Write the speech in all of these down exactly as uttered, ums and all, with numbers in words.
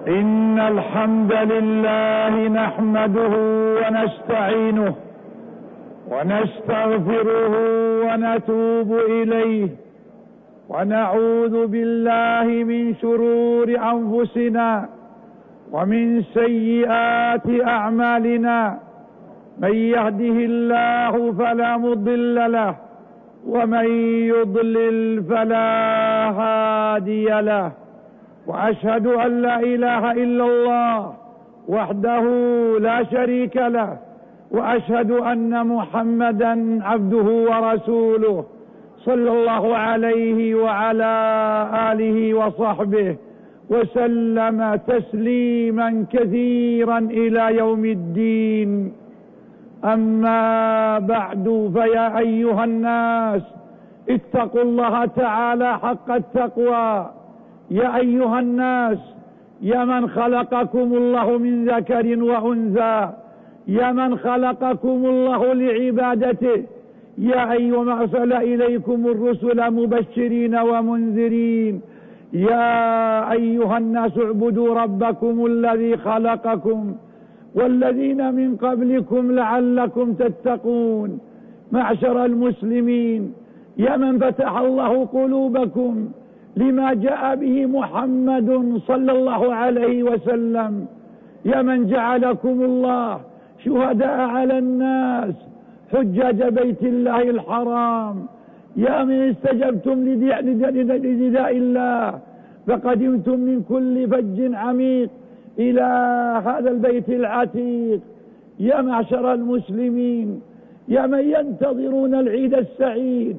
إن الحمد لله نحمده ونستعينه ونستغفره ونتوب إليه، ونعوذ بالله من شرور أنفسنا ومن سيئات أعمالنا. من يهده الله فلا مضل له، ومن يضلل فلا هادي له. وأشهد أن لا إله إلا الله وحده لا شريك له، وأشهد أن محمدا عبده ورسوله صلى الله عليه وعلى آله وصحبه وسلم تسليما كثيرا إلى يوم الدين. أما بعد، فيا أيها الناس اتقوا الله تعالى حق التقوى. يا أيها الناس، يا من خلقكم الله من ذكر وأنثى، يا من خلقكم الله لعبادته، يا أيها من أرسل إليكم الرسل مبشرين ومنذرين، يا أيها الناس اعبدوا ربكم الذي خلقكم والذين من قبلكم لعلكم تتقون. معشر المسلمين، يا من فتح الله قلوبكم لما جاء به محمد صلى الله عليه وسلم، يا من جعلكم الله شهداء على الناس حجاج بيت الله الحرام، يا من استجبتم لنداء الله فقدمتم من كل فج عميق إلى هذا البيت العتيق. يا معشر المسلمين، يا من ينتظرون العيد السعيد،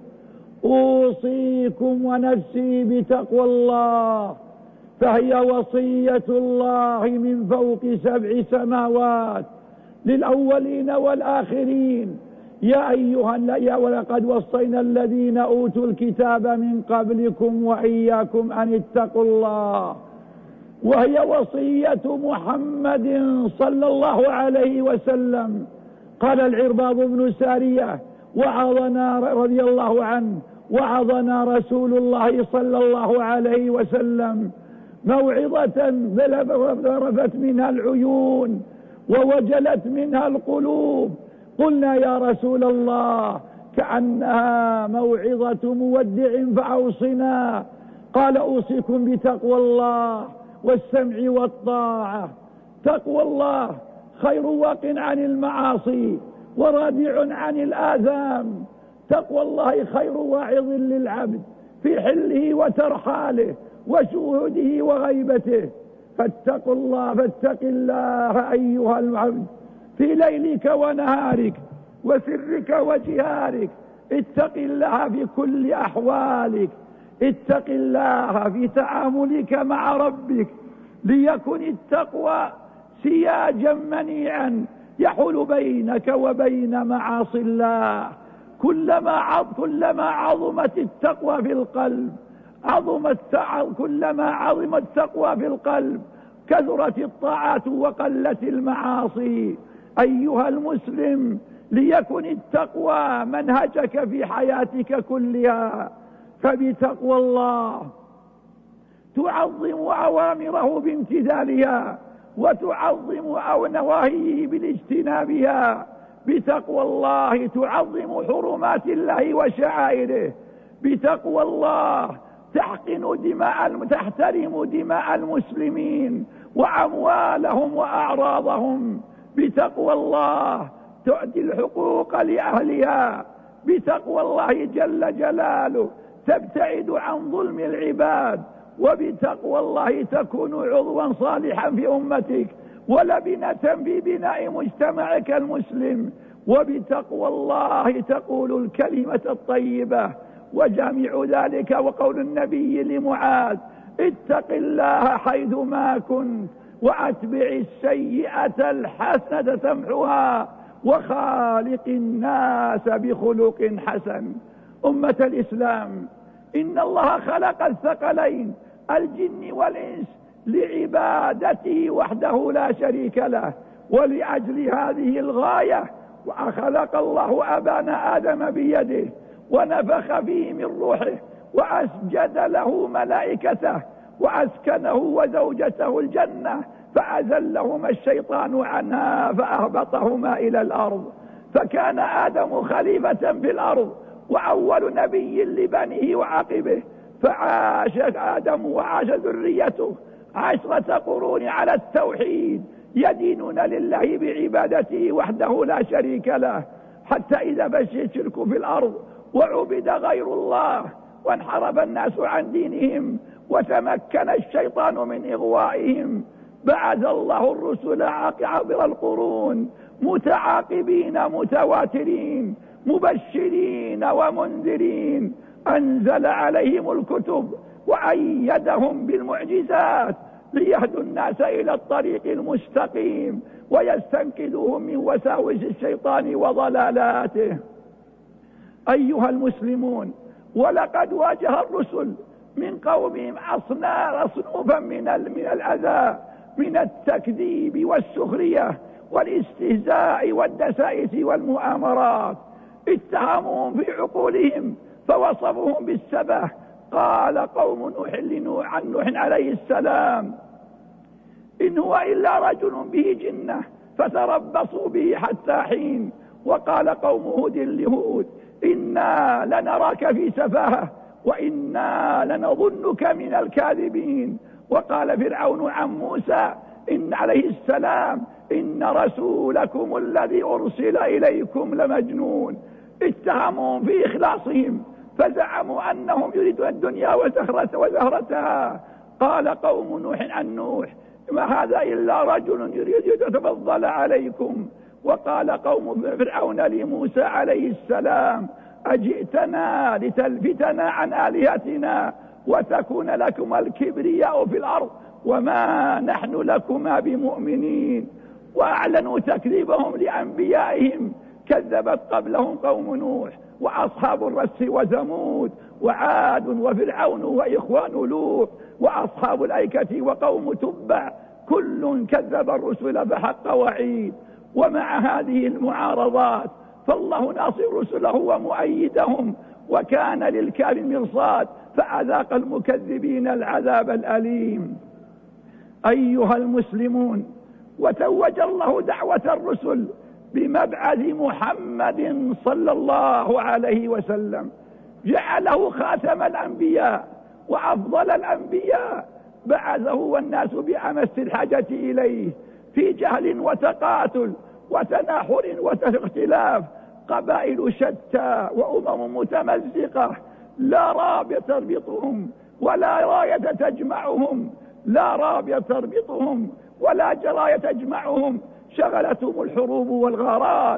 أوصيكم ونفسي بتقوى الله، فهي وصية الله من فوق سبع سماوات للأولين والآخرين. يا أيها يا ولقد وصينا الذين أوتوا الكتاب من قبلكم وإياكم أن اتقوا الله، وهي وصية محمد صلى الله عليه وسلم. قال العرباض بن سارية وعظنا رضي الله عنه وعظنا رسول الله صلى الله عليه وسلم موعظة ذرفت منها العيون ووجلت منها القلوب. قلنا يا رسول الله كأنها موعظة مودع فأوصنا. قال أوصيكم بتقوى الله والسمع والطاعة. تقوى الله خير واق عن المعاصي ورادع عن الآثام. تقوى الله خير واعظ للعبد في حله وترحاله وشهوده وغيبته. فاتقوا الله فاتق الله أيها العبد في ليلك ونهارك وسرك وجهارك. اتق الله في كل أحوالك، اتق الله في تعاملك مع ربك، ليكن التقوى سياجا منيعا يحول بينك وبين معاصي الله. كلما عظ كلما عظمت التقوى في القلب عظمت كلما عظمت التقوى في القلب كثرت الطاعات وقلت المعاصي. أيها المسلم، ليكن التقوى منهجك في حياتك كلها، فبتقوى الله تعظم أوامره بامتثالها وتعظم نواهيه بالاجتنابها. بتقوى الله تعظم حرمات الله وشعائره. بتقوى الله تحقن دماء تحترم دماء المسلمين وأموالهم وأعراضهم. بتقوى الله تؤدي الحقوق لأهلها. بتقوى الله جل جلاله تبتعد عن ظلم العباد. وبتقوى الله تكون عضوا صالحا في أمتك ولبنة في بناء مجتمعك المسلم. وبتقوى الله تقول الكلمة الطيبة. وجامع ذلك وقول النبي لمعاذ: اتق الله حيثما كنت وأتبع السيئة الحسنة تمحها وخالق الناس بخلق حسن. أمة الإسلام، إن الله خلق الثقلين الجن والإنس لعبادته وحده لا شريك له. ولأجل هذه الغاية وخلق الله أبانا آدم بيده ونفخ فيه من روحه وأسجد له ملائكته وأسكنه وزوجته الجنة، فأزلهما الشيطان عنها فأهبطهما إلى الأرض، فكان آدم خليفة في الأرض وأول نبي لبنيه وعقبه، فعاش آدم وعاش ذريته عشرة قرون على التوحيد يدينون لله بعبادته وحده لا شريك له، حتى إذا فشي الشرك في الأرض وعبد غير الله وانحرف الناس عن دينهم وتمكن الشيطان من إغوائهم، بعث الله الرسل عبر القرون متعاقبين متواترين مبشرين ومنذرين، أنزل عليهم الكتب وأيدهم بالمعجزات ليهدوا الناس إلى الطريق المستقيم ويستنقذوهم من وساوس الشيطان وضلالاته. أيها المسلمون، ولقد واجه الرسل من قومهم أصنافا من من الأذى، من التكذيب والسخرية والاستهزاء والدسائس والمؤامرات، اتهموهم في عقولهم فوصفوهم بالسبه. قال قوم نوح عن نوح عليه السلام: إن هو إلا رجل به جنة فتربصوا به حتى حين. وقال قوم هود لهود: إنا لنراك في سفاهة وإنا لنظنك من الكاذبين. وقال فرعون عن موسى إن عليه السلام: إن رسولكم الذي أرسل إليكم لمجنون. اتهموهم في إخلاصهم فزعموا أنهم يريدون الدنيا وزهرتها. قال قوم نوح عن نوح: ما هذا إلا رجل يريد يتفضل عليكم. وقال قوم فرعون لموسى عليه السلام: أجئتنا لتلفتنا عن آلهتنا وتكون لكما الكبرياء في الأرض وما نحن لكما بمؤمنين. وأعلنوا تكذيبهم لأنبيائهم، كذبت قبلهم قوم نوح وأصحاب الرس وثمود وعاد وفرعون وإخوان لوط وأصحاب الأيكة وقوم تبع، كل كذب الرسل فحق وعيد. ومع هذه المعارضات فالله ناصر رسله ومؤيدهم، وكان للكافر مرصاد فأذاق المكذبين العذاب الأليم. أيها المسلمون، وتوج الله دعوة الرسل بمبعث محمد صلى الله عليه وسلم، جعله خاتم الأنبياء وأفضل الأنبياء، بعثه والناس بأمس الحاجة إليه في جهل وتقاتل وتناحر واختلاف، قبائل شتى وأمم متمزقة، لا رابط تربطهم ولا راية تجمعهم، لا رابط تربطهم ولا جراية تجمعهم، شغلتهم الحروب والغارات،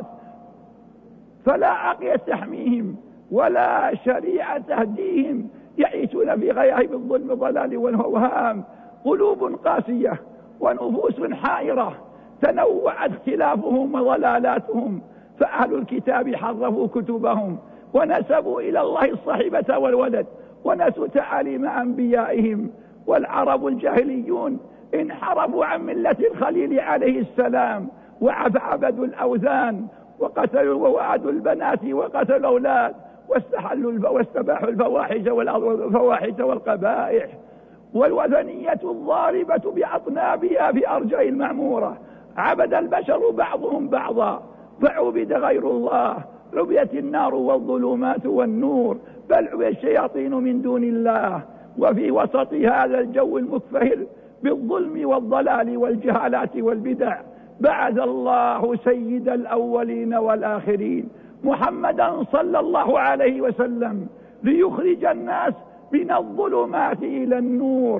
فلا عقية تحميهم ولا شريعة تهديهم، يعيشون في غياهب الظلم والضلال والوهام، قلوب قاسية ونفوس حائرة، تنوعت اختلافهم وضلالاتهم، فأهل الكتاب حرفوا كتبهم ونسبوا إلى الله الصحبة والولد ونسوا تعاليم أنبيائهم. والعرب الجاهليون انحرفوا عن ملة الخليل عليه السلام وعبدوا الأوثان وقتلوا ووعدوا البنات وقتلوا الأولاد واستحلوا واستباحوا الفواحش والفواحش والقبائح. والوثنية الضاربة بأطنابها في أرجاء المعمورة، عبد البشر بعضهم بعضا فعبد غير الله، عبدت النار والظلمات والنور، بل عبد الشياطين من دون الله. وفي وسط هذا الجو المكفهر بالظلم والضلال والجهالات والبدع، بعث الله سيد الأولين والآخرين محمدا صلى الله عليه وسلم ليخرج الناس من الظلمات إلى النور.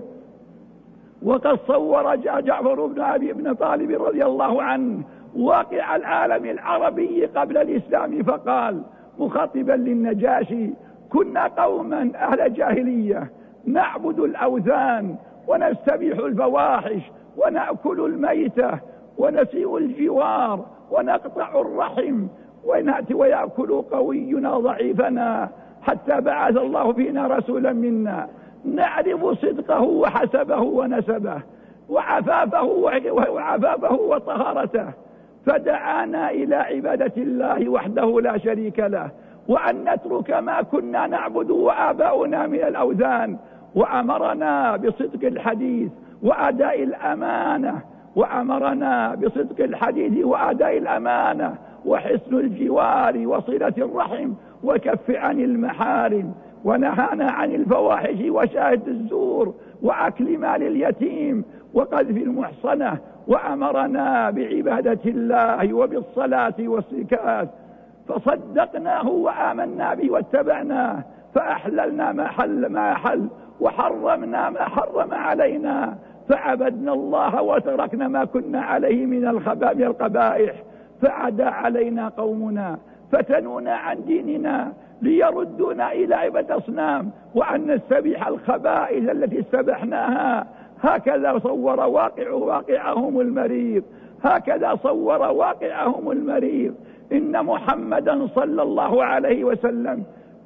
وقد صور جعفر بن أبي بن طالب رضي الله عنه واقع العالم العربي قبل الإسلام فقال مخاطبا للنجاشي: كنا قوما أهل جاهلية نعبد الأوثان ونستبيح الفواحش ونأكل الميتة ونسيء الجوار ونقطع الرحم ونأتي ويأكل قوينا ضعيفنا، حتى بعث الله فينا رسولا منا نعرف صدقه وحسبه ونسبه وعفافه وعفافه وطهارته، فدعانا إلى عبادة الله وحده لا شريك له، وأن نترك ما كنا نعبد وآباؤنا من الأوثان، وأمرنا بصدق الحديث وأداء الأمانة وأمرنا بصدق الحديث وأداء الأمانة وحسن الجوار وصلة الرحم وكف عن المحارم، ونهانا عن الفواحش وشاهد الزور وأكل مال اليتيم وقذف المحصنة، وأمرنا بعبادة الله وبالصلاة والزكاة، فصدقناه وآمنا به واتبعناه، فأحللنا ما حل ما حل وحرمنا ما حرم علينا، فعبدنا الله وتركنا ما كنا عليه من القبائح، فعدا علينا قومنا فتنونا عن ديننا ليردونا إلى عبادة أصنام وأن نستبيح الخبائث التي استبحناها. هكذا صور واقع واقعهم المريض، هكذا صور واقعهم المريض. إن محمدا صلى الله عليه وسلم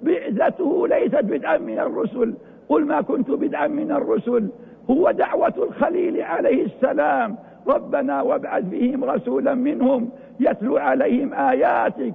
بعثته ليست بدعا من الرسل، قل ما كنت بدعا من الرسل، هو دعوة الخليل عليه السلام، ربنا وابعث فيهم رسولا منهم يتلو عليهم آياتك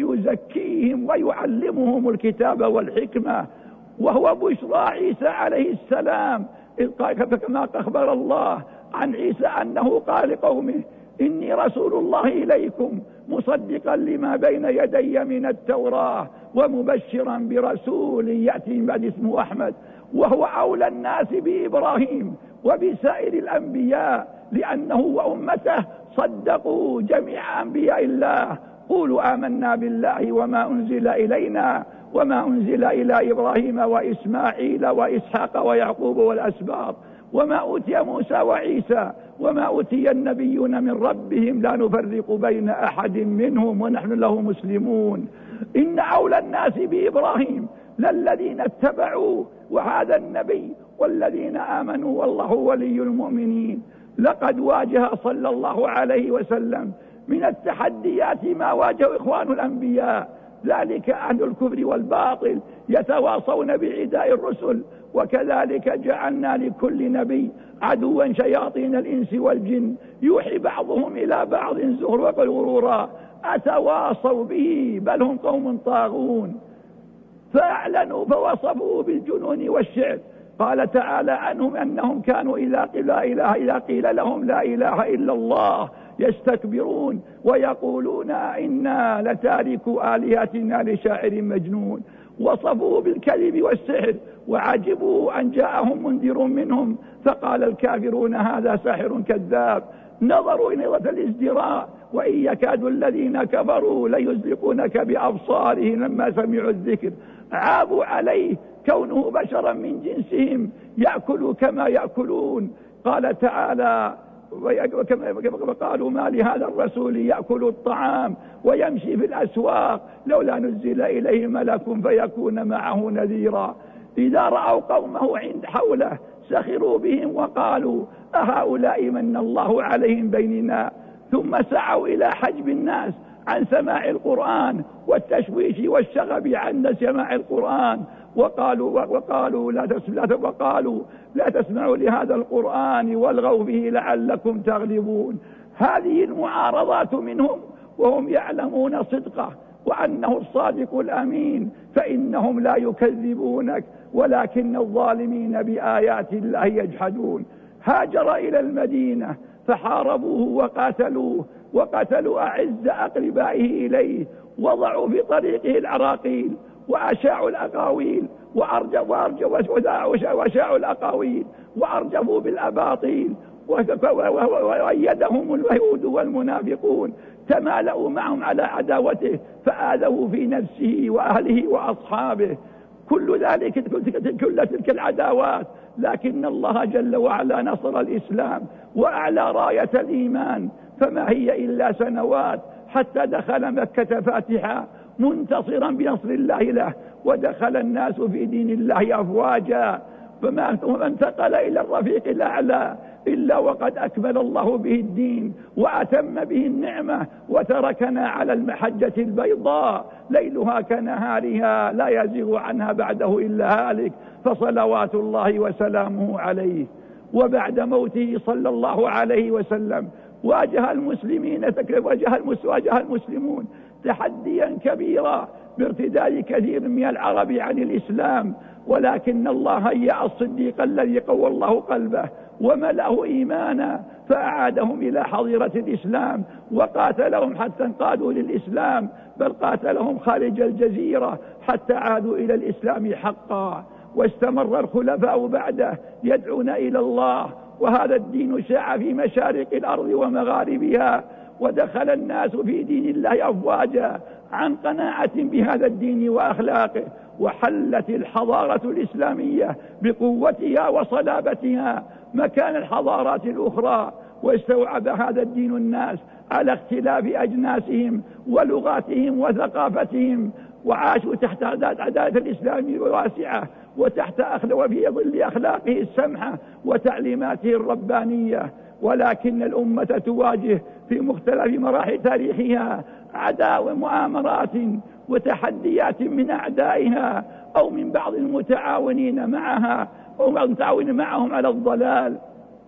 ويزكيهم ويعلمهم الكتاب والحكمة، وهو بشرى عيسى عليه السلام، إذ قال كما أخبر الله عن عيسى أنه قال لقومه إني رسول الله إليكم مصدقا لما بين يدي من التوراة ومبشرا برسول يأتي من بعد اسمه أحمد، وهو أولى الناس بإبراهيم وبسائر الأنبياء لأنه وأمته صدقوا جميع أنبياء الله. قولوا آمنا بالله وما أنزل إلينا وما أنزل إلى إبراهيم وإسماعيل وإسحاق ويعقوب والأسباط وما أوتي موسى وعيسى وما أوتي النبيون من ربهم لا نفرق بين أحد منهم ونحن له مسلمون. إن أولى الناس بإبراهيم للذين اتبعوا وهذا النبي والذين آمنوا والله ولي المؤمنين. لقد واجه صلى الله عليه وسلم من التحديات ما واجه إخوان الأنبياء، ذلك أهل الكفر والباطل يتواصون بعداء الرسل، وكذلك جعلنا لكل نبي عدوا شياطين الإنس والجن يوحي بعضهم إلى بعض زخرفا غرورا أتواصوا به بل هم قوم طاغون. فأعلنوا فوصفوا بالجنون والشعر. قال تعالى عنهم أنهم كانوا إذا قيل, إله إذا قيل لهم لا إله إلا الله يستكبرون ويقولون إنا لتاركوا آلهتنا لشاعر مجنون. وصفوا بالكذب والسحر وعجبوا أن جاءهم منذر منهم فقال الكافرون هذا ساحر كذاب. نظروا إلى نظرة الازدراء وإن يكاد الذين كفروا ليزلقونك بأبصارهم لما سمعوا الذكر. عابوا عليه كونه بشرا من جنسهم يأكل كما يأكلون. قال تعالى وقالوا ما لهذا الرسول يأكل الطعام ويمشي في الأسواق لولا نزل إليه ملك فيكون معه نذيرا. إذا رأوا قومه عند حوله سخروا بهم وقالوا أهؤلاء من الله عليهم بيننا. ثم سعوا إلى حجب الناس عن سماع القرآن والتشويش والشغب عن سماع القرآن وقالوا وقالوا لا تسمعوا وقالوا لا تسمعوا لهذا القرآن والغوا به لعلكم تغلبون. هذه المعارضات منهم وهم يعلمون صدقه وأنه الصادق الأمين، فإنهم لا يكذبونك ولكن الظالمين بآيات الله يجحدون. هاجر إلى المدينة فحاربوه وقاتلوه وقتلوا أعز أقربائه إليه، وضعوا في طريقه العراقيل وأشاعوا الأقاويل وأشاعوا الأقاويل وأرجفوا بالأباطيل وأيدهم اليهود والمنافقون، تمالؤوا معهم على عداوته فآذوا في نفسه وأهله وأصحابه. كل ذلك كل تلك العداوات لكن الله جل وعلا نصر الإسلام وأعلى راية الإيمان، فما هي إلا سنوات حتى دخل مكة فاتحا منتصرا بنصر الله له، ودخل الناس في دين الله أفواجا، فما انتقل إلى الرفيق الأعلى إلا وقد أكمل الله به الدين وأتم به النعمة وتركنا على المحجة البيضاء ليلها كنهارها لا يزيغ عنها بعده إلا هالك، فصلوات الله وسلامه عليه. وبعد موته صلى الله عليه وسلم واجه المسلمين واجه المسلمون تحديا كبيرا بارتداد كثير من العرب عن الإسلام، ولكن الله هيأ الصديق الذي قوى الله قلبه وملأه إيمانا فأعادهم إلى حظيرة الإسلام وقاتلهم حتى انقادوا للإسلام، بل قاتلهم خارج الجزيرة حتى عادوا إلى الإسلام حقا. واستمر الخلفاء بعده يدعون إلى الله، وهذا الدين شاع في مشارق الأرض ومغاربها، ودخل الناس في دين الله أفواجا عن قناعة بهذا الدين وأخلاقه، وحلت الحضارة الإسلامية بقوتها وصلابتها مكان الحضارات الأخرى، واستوعب هذا الدين الناس على اختلاف أجناسهم ولغاتهم وثقافتهم، وعاشوا تحت عدالة الإسلام الواسعة وتحت وفي ظل أخلاقه السمحة وتعليماته الربانية. ولكن الأمة تواجه في مختلف مراحل تاريخها عداوة مؤامرات وتحديات من أعدائها أو من بعض المتعاونين معها أو بعض المتعاونين معهم على الضلال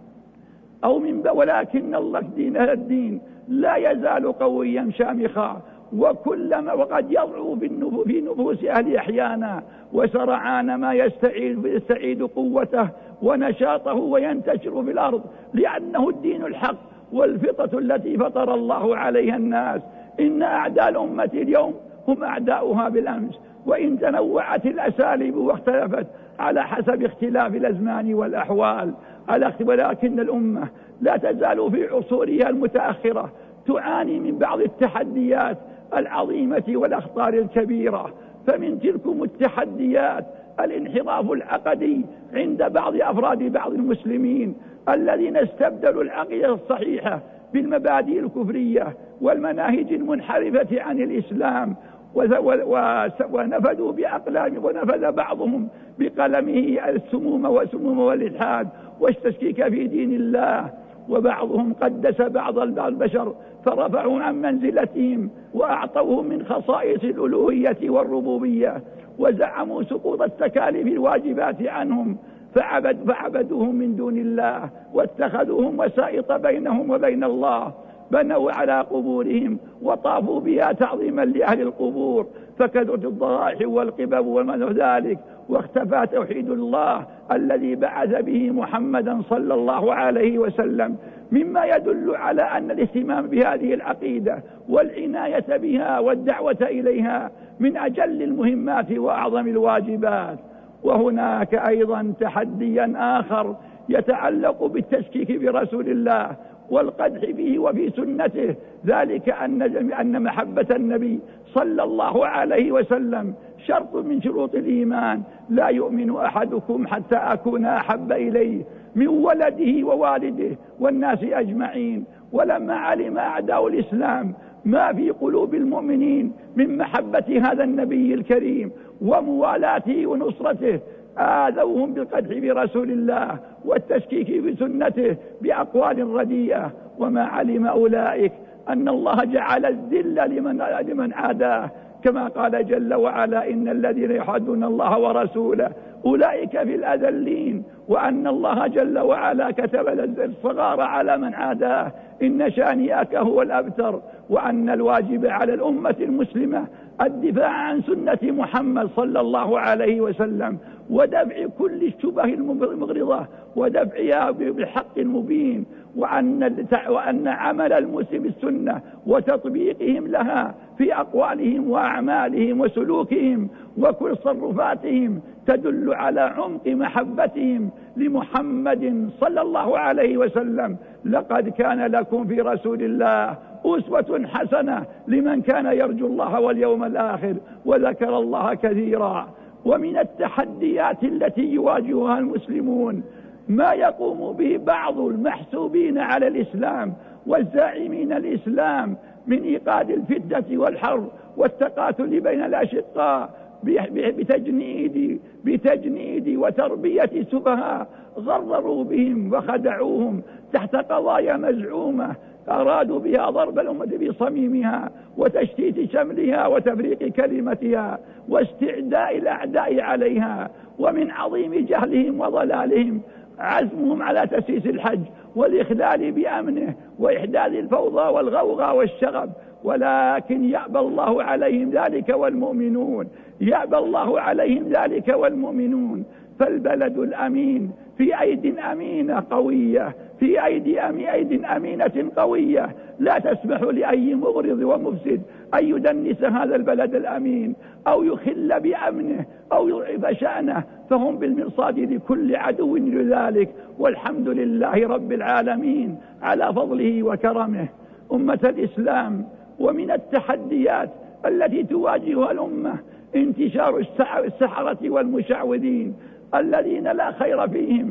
أو من ولكن الله دين هذا الدين لا يزال قويا شامخا، وكلما وقد يضعف في نفوس أهل أحيانا، وسرعان ما يستعيد, يستعيد قوته ونشاطه وينتشر في الأرض، لأنه الدين الحق والفطرة التي فطر الله عليها الناس. إن أعداء الأمة اليوم هم أعداؤها بالأمس، وإن تنوعت الأساليب واختلفت على حسب اختلاف الأزمان والأحوال، ولكن الأمة لا تزال في عصورها المتأخرة تعاني من بعض التحديات العظيمة والأخطار الكبيرة. فمن تلكم التحديات الانحراف العقدي عند بعض أفراد بعض المسلمين الذين استبدلوا العقيدة الصحيحة بالمبادئ الكفرية والمناهج المنحرفة عن الإسلام، ونفذوا بأقلام ونفذ بعضهم بقلمه السموم وسموم والإلحاد والتشكيك في دين الله، وبعضهم قدس بعض البشر فرفعوا عن منزلتهم وأعطوهم من خصائص الألوهية والربوبية، وزعموا سقوط التكاليف الواجبات عنهم فعبد فعبدوهم من دون الله واتخذوهم وسائط بينهم وبين الله، بنوا على قبورهم وطافوا بها تعظيما لأهل القبور، فكثرت الضرائح والقبب وما ذلك، واختفى توحيد الله الذي بعث به محمدا صلى الله عليه وسلم، مما يدل على أن الاهتمام بهذه العقيدة والعناية بها والدعوة إليها من أجل المهمات وأعظم الواجبات. وهناك أيضا تحديا آخر يتعلق بالتشكيك برسول الله والقدح فيه وفي سنته، ذلك أن أن محبة النبي صلى الله عليه وسلم شرط من شروط الإيمان، لا يؤمن أحدكم حتى أكون أحب إليه من ولده ووالده والناس أجمعين. ولما علم أعداء الإسلام ما في قلوب المؤمنين من محبة هذا النبي الكريم وموالاته ونصرته، آذوهم بالقدح برسول الله والتشكيك بسنته بأقوال رديئة، وما علم أولئك أن الله جعل الذل لمن, لمن عاداه، كما قال جل وعلا: إن الذين يحادون الله ورسوله أولئك في الأذلين، وأن الله جل وعلا كتب الصغار على من عاداه، إن شانئك هو الأبتر، وأن الواجب على الأمة المسلمة الدفاع عن سنة محمد صلى الله عليه وسلم ودفع كل الشبه المغرضة ودفعها بالحق المبين، وأن, وأن عمل المسلم السنة وتطبيقهم لها في أقوالهم وأعمالهم وسلوكهم وكل تصرفاتهم تدل على عمق محبتهم لمحمد صلى الله عليه وسلم. لقد كان لكم في رسول الله أسوة حسنة لمن كان يرجو الله واليوم الآخر وذكر الله كثيرا. ومن التحديات التي يواجهها المسلمون ما يقوم به بعض المحسوبين على الإسلام والزاعمين الإسلام من إيقاد الفتنة والحرب والتقاتل بين الأشقاء بتجنيد بتجنيد وتربية سفهاء غرروا بهم وخدعوهم تحت قضايا مزعومة أرادوا بها ضرب الأمة بصميمها وتشتيت شملها وتفريق كلمتها واستعداء الأعداء عليها. ومن عظيم جهلهم وضلالهم عزمهم على تسييس الحج والإخلال بأمنه وإحداث الفوضى والغوغاء والشغب ولكن يأبى الله عليهم ذلك والمؤمنون، يأبى الله عليهم ذلك والمؤمنون. فالبلد الأمين في أيد أمينة قوية، في أيدي أيد أمينة قوية لا تسمح لأي مغرض ومفسد أن يدنس هذا البلد الأمين أو يخل بأمنه أو يضعف شأنه، فهم بالمرصاد لكل عدو لذلك. والحمد لله رب العالمين على فضله وكرمه. أمة الإسلام، ومن التحديات التي تواجهها الأمة انتشار السحرة والمشعوذين الذين لا خير فيهم،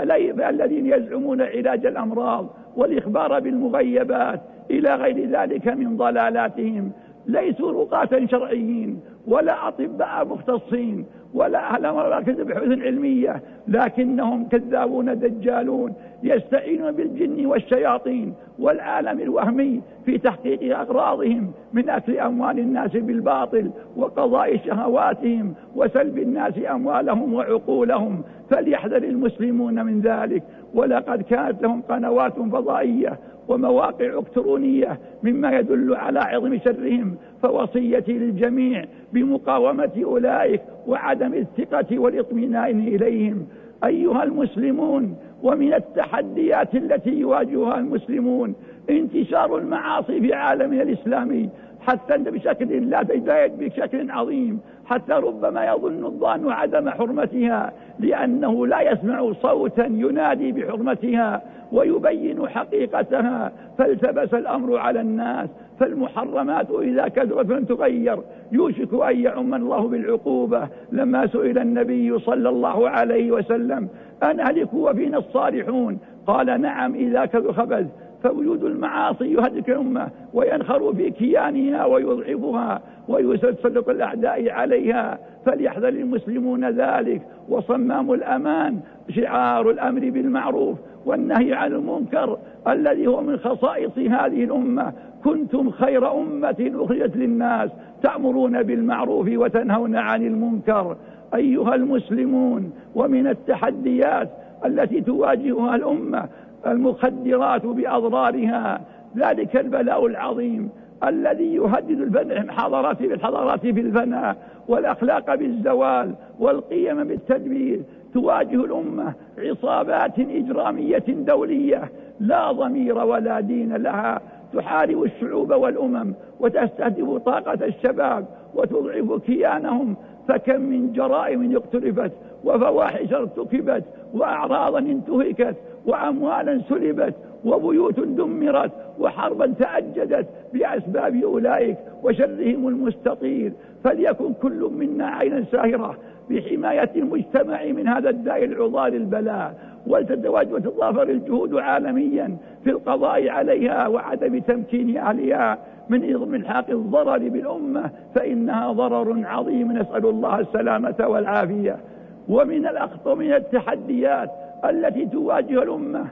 فالذين يزعمون علاج الأمراض والإخبار بالمغيبات إلى غير ذلك من ضلالاتهم. ليسوا رقاة شرعيين ولا أطباء مختصين ولا أهل مراكز البحوث العلمية، لكنهم كذابون دجالون يستعينون بالجن والشياطين والعالم الوهمي في تحقيق أغراضهم من أكل أموال الناس بالباطل وقضاء شهواتهم وسلب الناس أموالهم وعقولهم. فليحذر المسلمون من ذلك. ولقد كانت لهم قنوات فضائية ومواقع إلكترونية مما يدل على عظم شرهم، فوصيتي للجميع بمقاومة أولئك وعدم الثقة والاطمئنان إليهم. أيها المسلمون، ومن التحديات التي يواجهها المسلمون انتشار المعاصي في عالمنا الإسلامي حتى بشكل لا تزايد بشكل عظيم، حتى ربما يظن الظان عدم حرمتها لأنه لا يسمع صوتا ينادي بحرمتها ويبين حقيقتها، فالتبس الأمر على الناس. فالمحرمات إذا كثرت فلن تغير يوشك أن يعم الله بالعقوبة. لما سئل النبي صلى الله عليه وسلم أن أهلك وفينا الصالحون؟ قال نعم إذا كثر خبث. فوجود المعاصي يهدك الأمة وينخر في كيانها ويضعفها ويسلط الأعداء عليها، فليحذر المسلمون ذلك. وصمام الأمان شعار الأمر بالمعروف والنهي عن المنكر الذي هو من خصائص هذه الأمة. كنتم خير أمة أخرجت للناس تأمرون بالمعروف وتنهون عن المنكر. أيها المسلمون، ومن التحديات التي تواجهها الأمة المخدرات بأضرارها، ذلك البلاء العظيم الذي يهدد الحضارات بالحضارات في الفناء والأخلاق بالزوال والقيم بالتدمير. تواجه الأمة عصابات إجرامية دولية لا ضمير ولا دين لها، تحارب الشعوب والأمم وتستهدف طاقة الشباب وتضعف كيانهم. فكم من جرائم اقترفت وفواحش ارتكبت وأعراضا انتهكت وأموالا سلبت وبيوت دمرت وحربا تأججت بأسباب أولئك وشرهم المستطير. فليكن كل منا عينا ساهرة بحماية المجتمع من هذا الداء العضال البلاء، وتتضافر الجهود عالميا في القضاء عليها وعدم تمكين أهلها من إلحاق الضرر بالأمة، فإنها ضرر عظيم، نسأل الله السلامة والعافية. ومن الأخطر من التحديات التي تواجه الأمة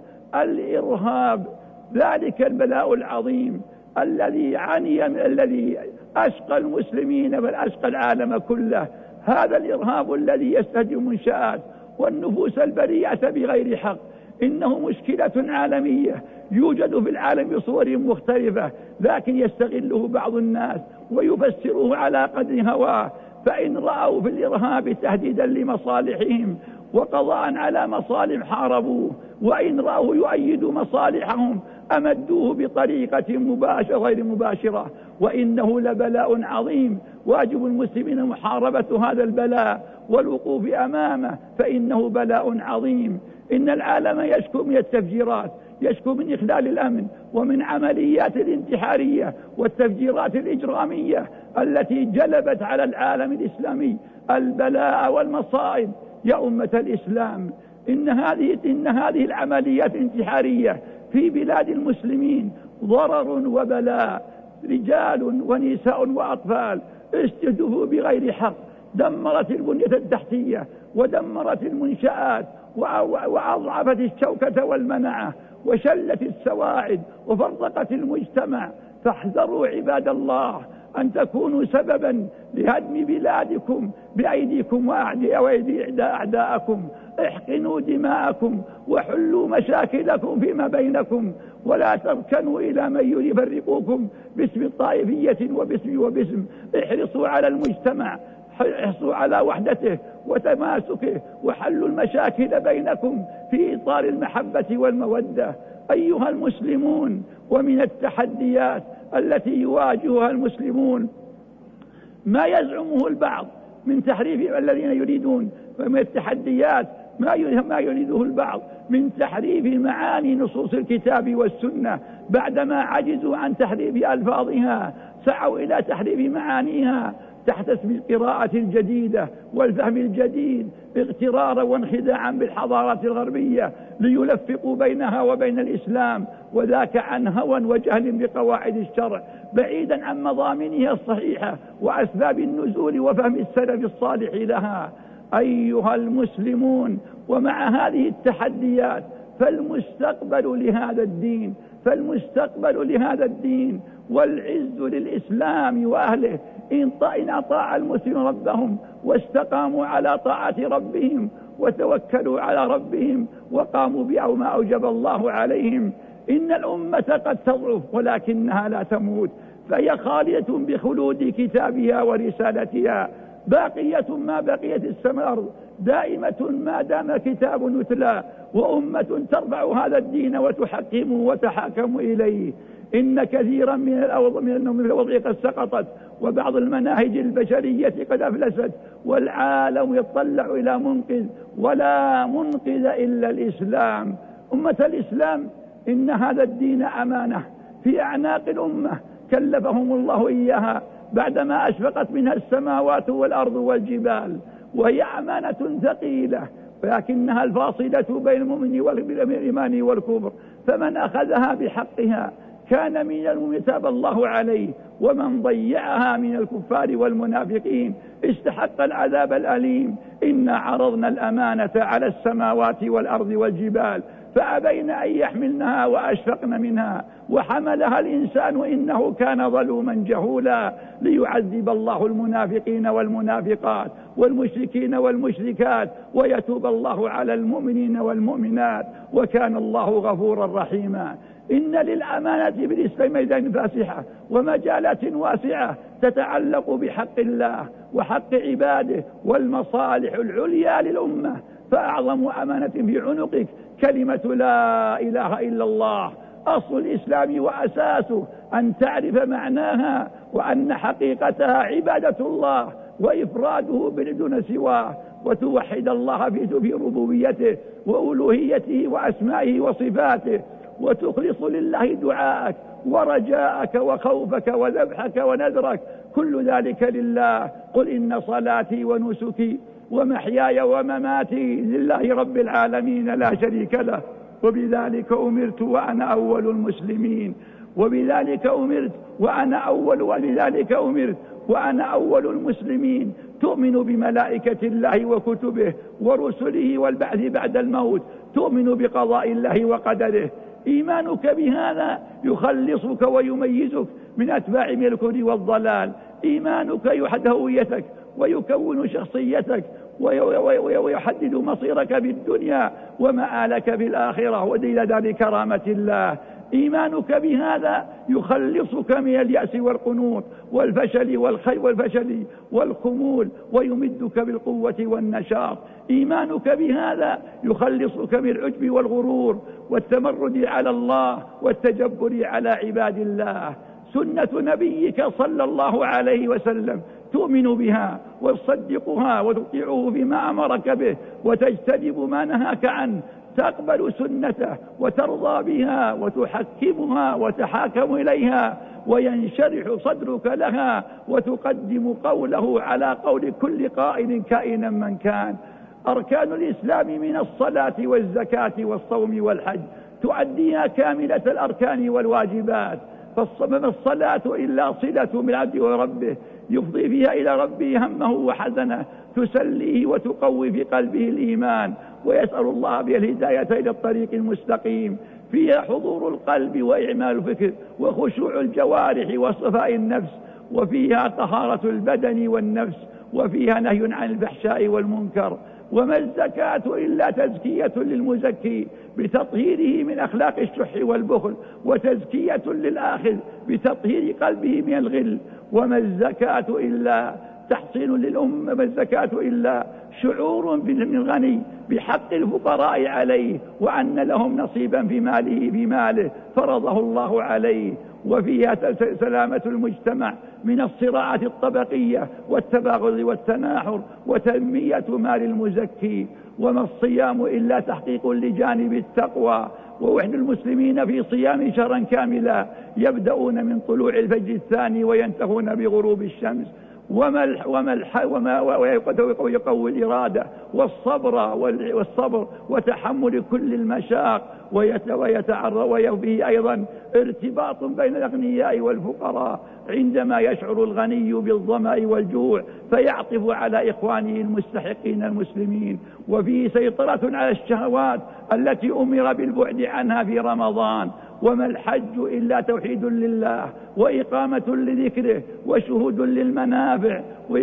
الإرهاب، ذلك البلاء العظيم الذي عني الذي أشقى المسلمين بل أشقى العالم كله. هذا الإرهاب الذي يستهدف منشآت والنفوس البريئة بغير حق إنه مشكلة عالمية يوجد في العالم بصور مختلفة، لكن يستغله بعض الناس ويفسره على قدر هواه. فإن رأوا في الإرهاب تهديدا لمصالحهم وقضاء على مصالح حاربوه، وإن رأوا يؤيد مصالحهم أمدوه بطريقة مباشرة غير مباشرة. وإنه لبلاء عظيم واجب المسلمين محاربة هذا البلاء والوقوف أمامه، فإنه بلاء عظيم. إن العالم يشكو من التفجيرات، يشكو من إخلال الأمن ومن عمليات الانتحارية والتفجيرات الإجرامية التي جلبت على العالم الإسلامي البلاء والمصائب. يا أمة الإسلام، إن هذه إن هذه العمليات الانتحارية في بلاد المسلمين ضرر وبلاء. رجال ونساء وأطفال استهدفوا بغير حق، دمرت البنية التحتية ودمرت المنشآت وأضعفت الشوكة والمنعة وشلت السواعد وفرقت المجتمع. فاحذروا عباد الله أن تكونوا سببا لهدم بلادكم بأيديكم وأيدي أعداءكم. احقنوا دماءكم وحلوا مشاكلكم فيما بينكم، ولا تركنوا إلى من يفرقوكم باسم الطائفية وباسم وباسم. احرصوا على المجتمع، احرصوا على وحدته وتماسكه، وحلوا المشاكل بينكم في إطار المحبة والمودة. أيها المسلمون، ومن التحديات التي يواجهها المسلمون ما يزعمه البعض من تحريف الذين يريدون، ومن التحديات ما يريده البعض من تحريف معاني نصوص الكتاب والسنة. بعدما عجزوا عن تحريف ألفاظها سعوا إلى تحريف معانيها تحت اسم القراءة الجديدة والفهم الجديد، اغترارا وانخداعا بالحضارات الغربية ليلفقوا بينها وبين الإسلام، وذاك عن هوى وجهل بقواعد الشرع، بعيدا عن مضامينها الصحيحة وأسباب النزول وفهم السلف الصالح لها. أيها المسلمون، ومع هذه التحديات فالمستقبل لهذا الدين فالمستقبل لهذا الدين والعز للإسلام وأهله إن أطاع المسلمون ربهم واستقاموا على طاعة ربهم وتوكلوا على ربهم وقاموا بما أوجب الله عليهم. إن الأمة قد تضعف ولكنها لا تموت، فهي خالية بخلود كتابها ورسالتها، باقية ما بقيت السماء، دائمة ما دام كتاب يتلى، وأمة ترفع هذا الدين وتحكمه وتحاكم إليه. إن كثيرا من الوضع قد سقطت، وبعض المناهج البشرية قد أفلست، والعالم يتطلع إلى منقذ، ولا منقذ إلا الإسلام. أمة الإسلام، إن هذا الدين أمانة في أعناق الأمة كلفهم الله إياها بعدما أشفقت منها السماوات والأرض والجبال، وهي أمانة ثقيلة، ولكنها الفاصلة بين المؤمن والإيمان والكفر. فمن أخذها بحقها كان من المؤمنين تاب الله عليه، ومن ضيعها من الكفار والمنافقين استحق العذاب الأليم. إنا عرضنا الأمانة على السماوات والأرض والجبال فأبين أن يحملنها وأشفقن منها وحملها الإنسان إنه كان ظلوما جهولا، ليعذب الله المنافقين والمنافقات والمشركين والمشركات ويتوب الله على المؤمنين والمؤمنات، وكان الله غفورا رحيما. إن للأمانة بالإسلام ميدان فاسحة ومجالات واسعة تتعلق بحق الله وحق عباده والمصالح العليا للأمة، فأعظم أمانة في عنقك كلمة لا إله إلا الله، أصل الإسلام وأساسه، أن تعرف معناها وأن حقيقتها عبادة الله وإفراده بدون سواه، وتوحد الله في ربوبيته وألوهيته وأسمائه وصفاته، وتخلص لله دعاءك ورجاءك وخوفك وذبحك ونذرك، كل ذلك لله. قل إن صلاتي ونسكي ومحياي ومماتي لله رب العالمين لا شريك له، وبذلك أمرت وأنا أول المسلمين وبذلك أمرت وأنا أول وبذلك أمرت وأنا أول المسلمين. تؤمن بملائكة الله وكتبه ورسله والبعث بعد الموت، تؤمن بقضاء الله وقدره. إيمانك بهذا يخلصك ويميزك من أتباع الكفر والضلال. إيمانك يحدد هويتك ويكون شخصيتك ويحدد مصيرك في الدنيا ومآلك في الآخرة، ودليل ذلك كرامة الله. إيمانك بهذا يخلصك من اليأس والقنوط والفشل والخير والفشل والخمول، ويمدك بالقوة والنشاط. إيمانك بهذا يخلصك من العجب والغرور والتمرد على الله والتجبر على عباد الله. سنة نبيك صلى الله عليه وسلم تؤمن بها وتصدقها وتطيعه بما أمرك به وتجتنب ما نهاك عنه، تقبل سنته وترضى بها وتحكمها وتحاكم إليها، وينشرح صدرك لها وتقدم قوله على قول كل قائل كائنا من كان. أركان الإسلام من الصلاة والزكاة والصوم والحج تؤديها كاملة الأركان والواجبات، فما الصلاة إلا صلة من العبد وربه يفضي فيها إلى ربه همه وحزنه، تسليه وتقوي في قلبه الإيمان ويسأل الله بها الهداية إلى الطريق المستقيم. فيها حضور القلب وإعمال الفكر وخشوع الجوارح وصفاء النفس وفيها طهارة البدن والنفس، وفيها نهي عن الفحشاء والمنكر. وما الزكاة إلا تزكية للمزكي بتطهيره من أخلاق الشح والبخل، وتزكية للآخذ بتطهير قلبه من الغل. وما الزكاة إلا تحصيل للأمة، ما الزكاة إلا شعور من الغني بحق الفقراء عليه، وأن لهم نصيبا في ماله في ماله فرضه الله عليه. وفيها سلامة المجتمع من الصراعات الطبقية والتباغض والتناحر، وتنمية مال المزكي. وما الصيام إلا تحقيق لجانب التقوى، ووحد المسلمين في صيام شهرا كاملا يبدأون من طلوع الفجر الثاني وينتهون بغروب الشمس. وما الح وما الح وما ويقوي الإرادة والصبر والصبر وتحمل كل المشاق، ويتعرض وفيه أيضا ارتباط بين الأغنياء والفقراء، عندما يشعر الغني بالظمأ والجوع فيعطف على إخوانه المستحقين المسلمين. وفيه سيطرة على الشهوات التي أمر بالبعد عنها في رمضان. وما الحج إلا توحيد لله وإقامة لذكره وشهود للمنافع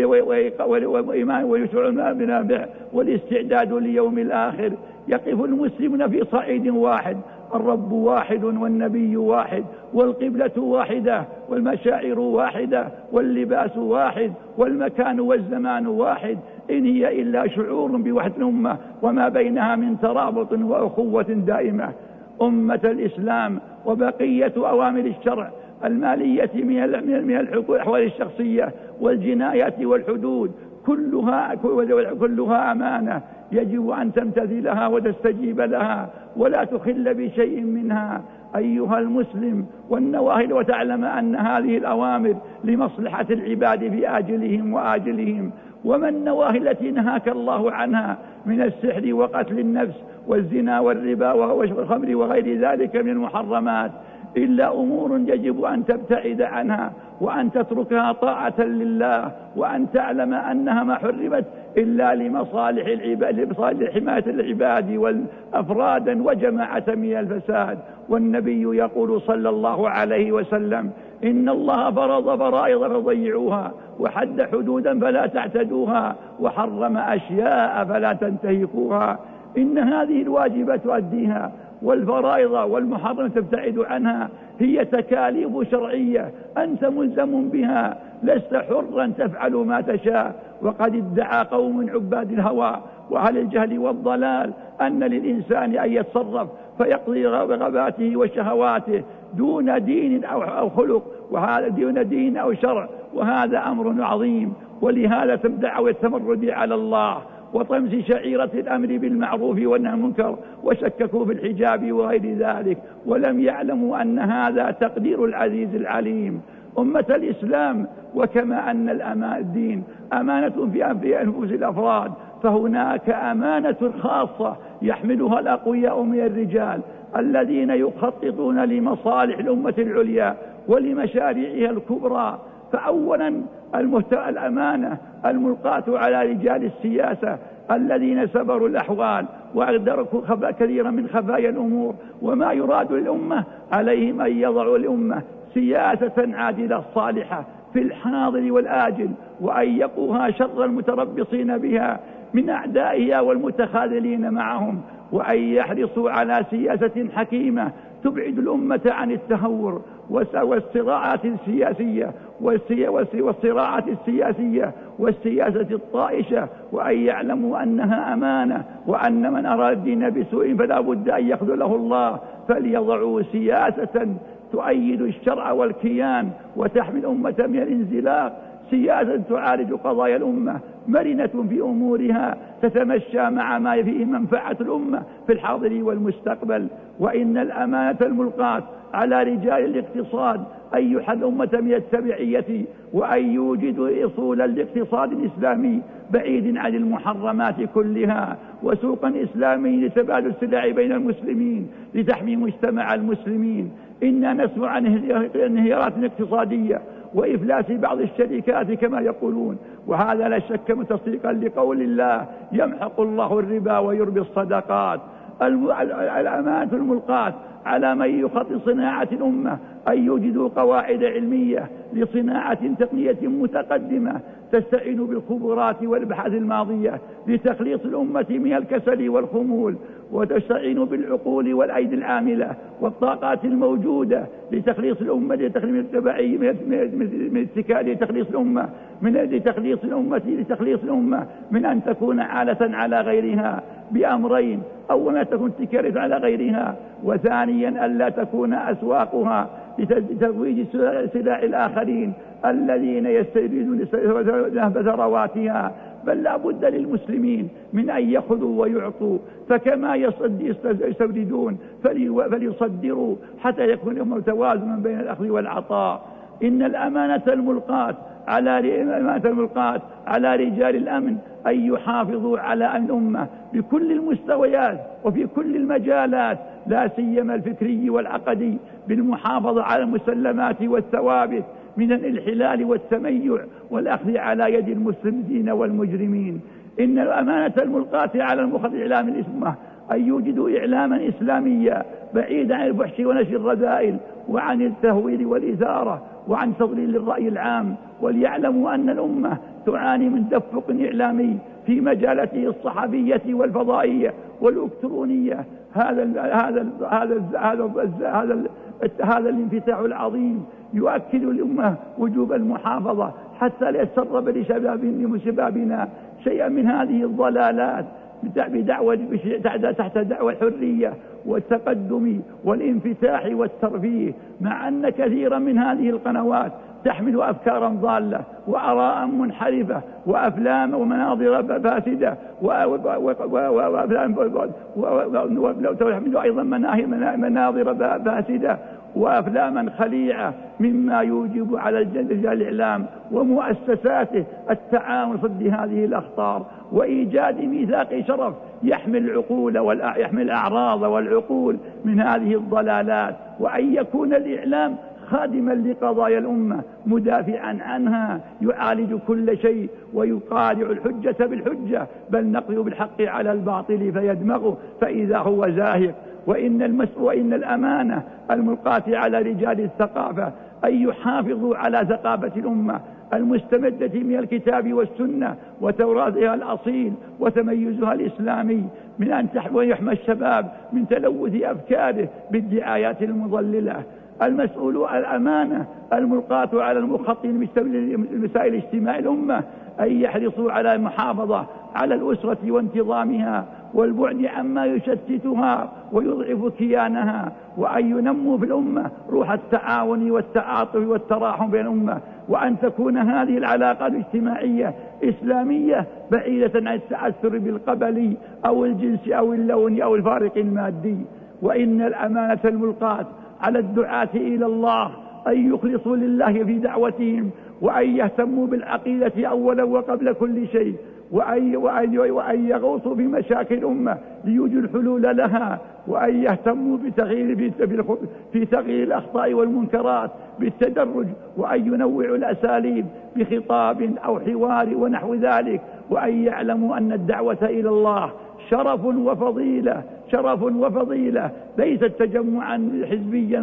ويشعر المنافع والاستعداد ليوم الآخر. يقف المسلمون في صعيد واحد، الرب واحد والنبي واحد والقبلة واحدة والمشاعر واحدة واللباس واحد والمكان والزمان واحد، إن هي إلا شعور بوحدة الأمة وما بينها من ترابط وأخوة دائمة. أمة الإسلام وبقية أوامر الشرع المالية من الأحوال الشخصية والجنايات والحدود كلها كلها أمانة، يجب أن تمتثلها وتستجيب لها ولا تخل بشيء منها أيها المسلم والنواهي، وتعلم أن هذه الأوامر لمصلحة العباد في آجلهم وآجلهم. وما النواهي التي نهاك الله عنها من السحر وقتل النفس والزنا والربا والخمر وغير ذلك من المحرمات إلا أمور يجب أن تبتعد عنها وأن تتركها طاعة لله، وأن تعلم أنها ما حرمت إلا لمصالح العباد، لمصالح حماية العباد والأفراد وجماعة من الفساد. والنبي يقول صلى الله عليه وسلم: إن الله فرض فرائض فضيعوها، وحد حدودا فلا تعتدوها، وحرم أشياء فلا تنتهكوها. إن هذه الواجبات تؤديها، والفرائض والمحرم تبتعد عنها، هي تكاليف شرعية أنت ملزم بها، لست حرا تفعل ما تشاء. وقد ادعى قوم عباد الهوى وأهل الجهل والضلال أن للإنسان أن يتصرف فيقضي رغباته وشهواته دون دين أو خلق، وهذا دون دين أو شرع، وهذا أمر عظيم. ولهذا تم دعوة التمرد على الله وطمس شعيرة الأمر بالمعروف والنهي عن المنكر، وشككوا في الحجاب وغير ذلك، ولم يعلموا أن هذا تقدير العزيز العليم. أمة الإسلام، وكما أن الأمان الدين أمانة في أنفس الأفراد، فهناك أمانة خاصة يحملها الأقوياء من الرجال الذين يخططون لمصالح الأمة العليا ولمشاريعها الكبرى. فأولا الأمانة الملقاة على رجال السياسة الذين سبروا الأحوال وأدركوا كثيرا من خفايا الأمور وما يراد للأمة. عليهم أن يضعوا الأمة سياسة عادلة صالحة في الحاضر والآجل، وأن يقوها شر المتربصين بها من أعدائها والمتخاذلين معهم، وأن يحرصوا على سياسة حكيمة تبعد الأمة عن التهور والصراعات السياسية والصراعات السياسية والسياسة الطائشة، وأن يعلموا أنها أمانة، وأن من أراد الدين بسوء فلا بد أن يخذله الله. فليضعوا سياسة تؤيد الشرع والكيان وتحمي الأمة من الانزلاق، سياسة تعالج قضايا الأمة مرنة في أمورها تتمشى مع ما فيه منفعة الأمة في الحاضر والمستقبل. وإن الأمانة الملقاة على رجال الاقتصاد أن يحل الأمة من التبعية، وأن يوجدوا أصولا لاقتصاد إسلامي بعيد عن المحرمات كلها، وسوقا إسلامي لتبادل السلع بين المسلمين لتحمي مجتمع المسلمين. إننا نسمع عن انهيارات اقتصادية وإفلاس بعض الشركات كما يقولون، وهذا لا شك متصديقا لقول الله: يمحق الله الربا ويربي الصدقات. الأمانة الملقاة على من يخطط صناعة الأمة أن يوجدوا قواعد علمية لصناعة تقنية متقدمة تستعين بالخبرات والابحاث الماضية لتخليص الأمة من الكسل والخمول، وتستعين بالعقول والأيدي العاملة والطاقات الموجودة لتخليص الأمة لتخليص التبعي من اتكال لتخليص الأمة من لتخليص الأمة لتخليص الأمة من أن تكون عالة على غيرها بأمرين: أولا تكون اتكالة على غيرها، وثانيا ألا تكون أسواقها لترويج سلاح الآخرين الذين يستريدون نهب ثرواتها. بل لا بد للمسلمين من أن يأخذوا ويعطوا، فكما يستوردون فليصدروا حتى يكون لهم توازن بين الأخذ والعطاء. إن الأمانة الملقاة على الأمانة الملقاة على رجال الأمن أن يحافظوا على الأمة بكل المستويات وفي كل المجالات، لا سيما الفكري والعقدي، بالمحافظة على المسلمات والثوابت من الانحلال والتميع والأخذ على يد المسلمين والمجرمين. إن الأمانة الملقاة على المخطط إعلام الأمة أن يوجدوا إعلاما إسلاميا بعيدا عن الفحش ونشر الرذائل وعن التهويل والإثارة وعن تضليل الرأي العام، وليعلموا أن الأمة تعاني من تدفق إعلامي في مجالته الصحفية والفضائية والإلكترونية. هذا هذا هذا هذا هذا هذا الانفتاح العظيم يؤكد الأمة وجوب المحافظة حتى لا يتسرب لشبابنا شيئا من هذه الضلالات بدعوة تحت دعوة الحرية والتقدم والانفتاح والترفيه، مع أن كثيرا من هذه القنوات تحمل أفكارا ضالة وآراء منحرفة وأفلام ومناظر فاسدة وتحمل أيضا مناظر فاسدة وأفلاما خليعة، مما يوجب على رجال الإعلام ومؤسساته التعاون ضد هذه الأخطار وإيجاد ميثاق شرف يحمل العقول ويحمل الأعراض والعقول من هذه الضلالات، وأن يكون الإعلام خادما لقضايا الأمة مدافعا عنها يعالج كل شيء ويقارع الحجة بالحجة، بل نقضي بالحق على الباطل فيدمغه فإذا هو زاهق. وإن المسؤول وإن الأمانة الملقاة على رجال الثقافة أن يحافظوا على ثقافة الأمة المستمدة من الكتاب والسنة وتراثها الأصيل وتميزها الإسلامي، من أن يحمى الشباب من تلوث أفكاره بالدعايات المضللة. المسؤول الأمانة الملقاة على المخطط لمسائل اجتماع الأمة أن يحرصوا على المحافظة على الأسرة وانتظامها والبعد عما يشتتها ويضعف كيانها، وأن ينموا في الأمة روح التعاون والتعاطف والتراحم بين الأمة، وأن تكون هذه العلاقات الاجتماعية إسلامية بعيدة عن التأثر بالقبل أو الجنس أو اللون أو الفارق المادي. وإن الأمانة الملقاة على الدعاة إلى الله أن يخلصوا لله في دعوتهم، وأن يهتموا بالعقيدة أولا وقبل كل شيء، وأن, وأن, وأن يغوصوا في مشاكل الأمة ليوجدوا الحلول لها، وأن يهتموا بتغيير في تغيير الأخطاء والمنكرات بالتدرج، وأن ينوعوا الأساليب بخطاب أو حوار ونحو ذلك، وأن يعلموا أن الدعوة إلى الله شرف وفضيلة شرف وفضيلة ليست تجمعا حزبيا،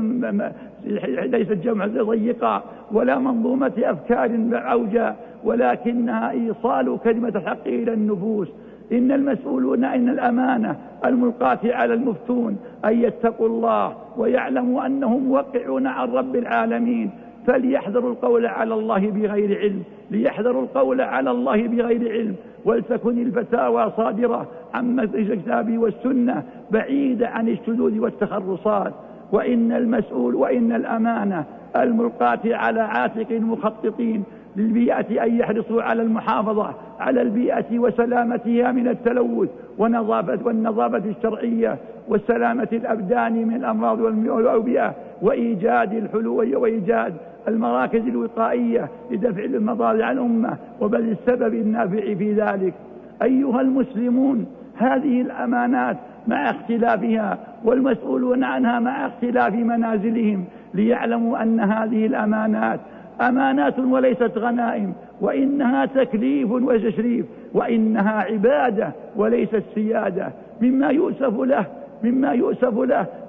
ليست جمع ضيقا ولا منظومة أفكار عوجة، ولكنها إيصال كلمة الحق إلى النفوس. إن المسؤولون إن الأمانة الملقاة على المفتون أن يتقوا الله ويعلموا أنهم موقعون عن رب العالمين، فليحذروا القول على الله بغير علم ليحذروا القول على الله بغير علم ولتكن الفتاوى صادرة عن الكتاب والسنة بعيدة عن الشذوذ والتخرصات. وإن المسؤول وإن الأمانة الملقاة على عاتق المخططين للبيئة أن يحرصوا على المحافظة على البيئة وسلامتها من التلوث ونظافة والنظافة الشرعية والسلامة الأبدان من الأمراض والأوبئة، وإيجاد الحلول وإيجاد المراكز الوقائية لدفع المضار عن الأمة وبل السبب النافع في ذلك. أيها المسلمون، هذه الأمانات مع اختلافها والمسؤولون عنها مع اختلاف منازلهم ليعلموا أن هذه الأمانات أمانات وليست غنائم، وإنها تكليف وتشريف، وإنها عبادة وليست سيادة. مما يؤسف له مما يؤسف له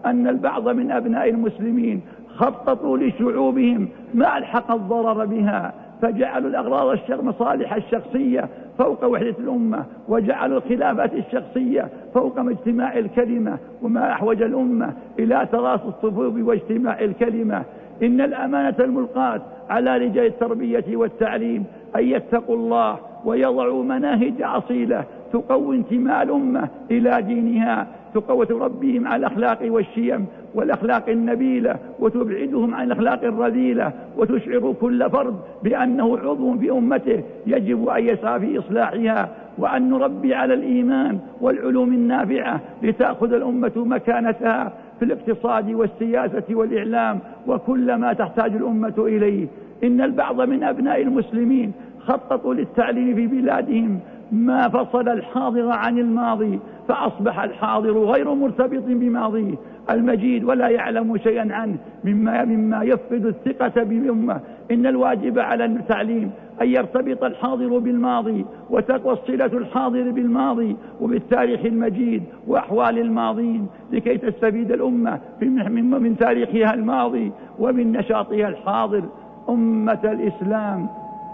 أن البعض من أبناء المسلمين خططوا لشعوبهم ما ألحق الضرر بها، فجعلوا الأغراض المصالح الشخصية فوق وحدة الأمة، وجعلوا الخلافات الشخصية فوق اجتماع الكلمة، وما أحوج الأمة إلى تراص الصفوف واجتماع الكلمة. إن الأمانة الملقاة على رجال التربية والتعليم أن يتقوا الله ويضعوا مناهج أصيلة تقوي انتماء الأمة إلى دينها، تقوي تربيهم على الأخلاق والشيم والأخلاق النبيلة، وتبعدهم عن الأخلاق الرذيلة، وتشعر كل فرد بأنه عضو في أمته يجب أن يسعى في إصلاحها، وأن نربي على الإيمان والعلوم النافعة لتأخذ الأمة مكانتها في الاقتصاد والسياسة والإعلام وكل ما تحتاج الأمة إليه. إن البعض من أبناء المسلمين خططوا للتعليم في بلادهم ما فصل الحاضر عن الماضي، فأصبح الحاضر غير مرتبط بماضيه المجيد ولا يعلم شيئا عنه، مما, مما يفقد الثقة بالأمة. إن الواجب على التعليم أن يرتبط الحاضر بالماضي، وتقوى الصلة الحاضر بالماضي وبالتاريخ المجيد وأحوال الماضين، لكي تستفيد الأمة من تاريخها الماضي ومن نشاطها الحاضر. أمة الإسلام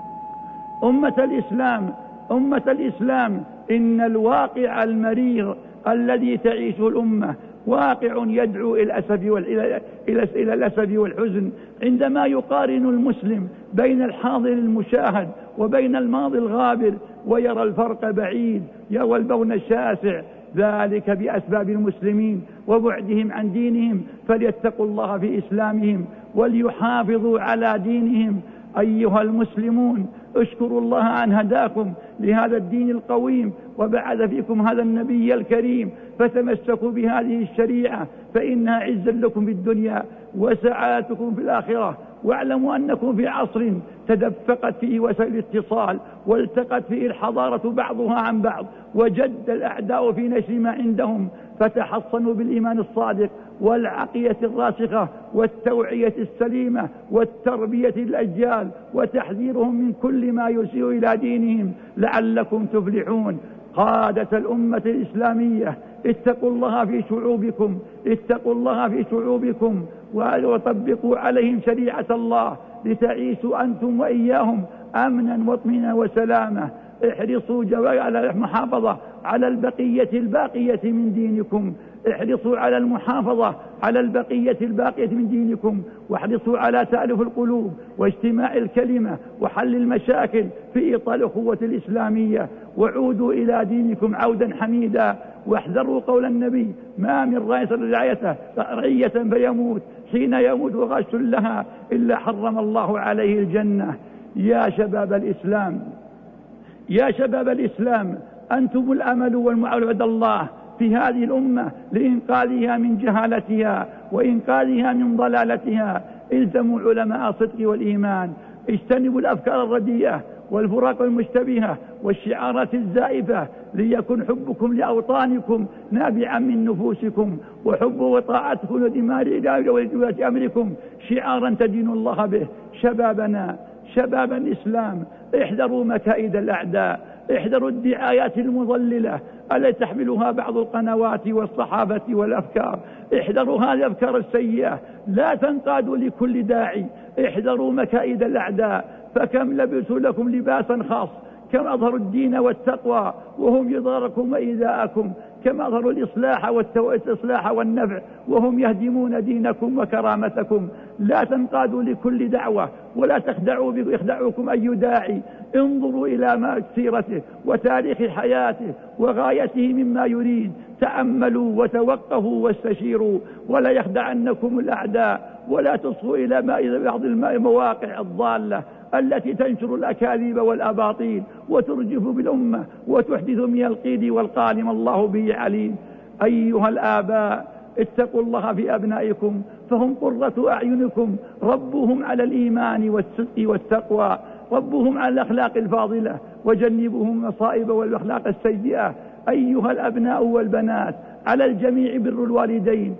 أمة الإسلام أمة الإسلام إن الواقع المرير الذي تعيشه الأمة واقع يدعو إلى الأسف إلى الأسف والحزن، عندما يقارن المسلم بين الحاضر المشاهد وبين الماضي الغابر ويرى الفرق بعيد، يرى البون الشاسع، ذلك بأسباب المسلمين وبعدهم عن دينهم، فليتقوا الله في إسلامهم وليحافظوا على دينهم. أيها المسلمون، اشكروا الله أن هداكم لهذا الدين القويم وبعث فيكم هذا النبي الكريم، فتمسكوا بهذه الشريعة فإنها عز لكم في الدنيا وسعادتكم في الآخرة. واعلموا أنكم في عصر تدفقت فيه وسائل الاتصال والتقت فيه الحضارة بعضها عن بعض، وجد الأعداء في نشر ما عندهم، فتحصنوا بالإيمان الصادق والعقيدة الراسخة والتوعية السليمة والتربية الأجيال وتحذيرهم من كل ما يسيء إلى دينهم لعلكم تفلحون. قادة الأمة الإسلامية، اتقوا الله في شعوبكم اتقوا الله في شعوبكم وطبقوا عليهم شريعة الله لتعيشوا أنتم وإياهم أمنا واطمئنانا وسلامة. احرصوا على المحافظة على البقية الباقية من دينكم احرصوا على المحافظة على البقية الباقية من دينكم، واحرصوا على تألف القلوب واجتماع الكلمة وحل المشاكل في إطار الأخوة الإسلامية، وعودوا إلى دينكم عودا حميدا. واحذروا قول النبي: ما من رعية رعية فيموت حين يموت غش لها إلا حرم الله عليه الجنة. يا شباب الإسلام يا شباب الإسلام أنتم الأمل والمعول عند الله في هذه الأمة لإنقاذها من جهالتها وإنقاذها من ضلالتها. الزموا علماء الصدق والإيمان، اجتنبوا الأفكار الرديئة والفرق المشتبهة والشعارات الزائفة، ليكن حبكم لأوطانكم نابعا من نفوسكم، وحب وطاعتكم ودماء أمركم شعارا تدين الله به. شبابنا شباب الإسلام، احذروا مكائد الأعداء، احذروا الدعايات المضللة التي تحملها بعض القنوات والصحافة والأفكار، احذروا هذه الأفكار السيئة، لا تنقادوا لكل داعي، احذروا مكائد الأعداء، فكم لبسوا لكم لباسا خاص، كم أظهروا الدين والتقوى وهم يضاركم وإيذاءكم، كم أظهروا الإصلاح والإصلاح والنفع وهم يهدمون دينكم وكرامتكم. لا تنقادوا لكل دعوة ولا تخدعوا يخدعكم أي داعي، انظروا إلى ما سيرته وتاريخ حياته وغايته مما يريد، تأملوا وتوقفوا واستشيروا، ولا يخدعنكم الأعداء، ولا تصغوا إلى بعض المواقع الضالة التي تنشر الأكاذيب والأباطيل وترجف بالأمة وتحدث من القيد والقال ما الله به عليم. أيها الآباء، اتقوا الله في أبنائكم فهم قرة أعينكم، ربوهم على الإيمان والصدق والتقوى، ربوهم على الأخلاق الفاضلة وجنبوهم المصائب والأخلاق السيئة. أيها الأبناء والبنات، على الجميع بر الوالدين